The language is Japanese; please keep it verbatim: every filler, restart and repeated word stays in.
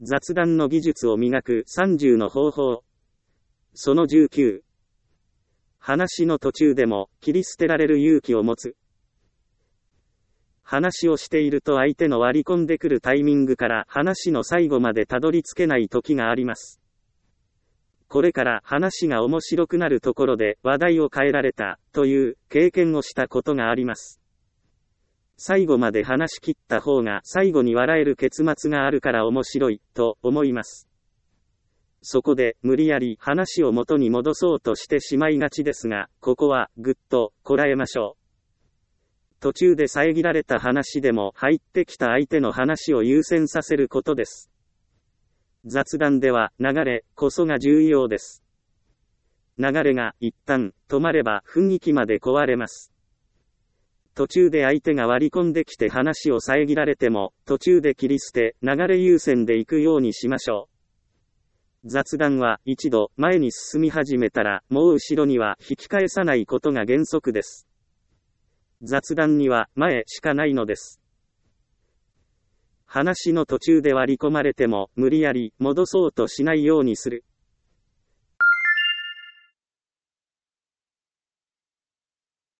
雑談の技術を磨くさんじゅうの方法。そのじゅうきゅう。話の途中でも切り捨てられる勇気を持つ。話をしていると相手の割り込んでくるタイミングから話の最後までたどり着けない時があります。これから話が面白くなるところで話題を変えられたという経験をしたことがあります。最後まで話し切った方が最後に笑える結末があるから面白いと思います。そこで無理やり話を元に戻そうとしてしまいがちですが、ここはぐっとこらえましょう。途中で遮られた話でも入ってきた相手の話を優先させることです。雑談では流れこそが重要です。流れが一旦止まれば雰囲気まで壊れます。途中で相手が割り込んできて話を遮られても、途中で切り捨て、流れ優先で行くようにしましょう。雑談は一度前に進み始めたら、もう後ろには引き返さないことが原則です。雑談には前しかないのです。話の途中で割り込まれても、無理やり戻そうとしないようにする。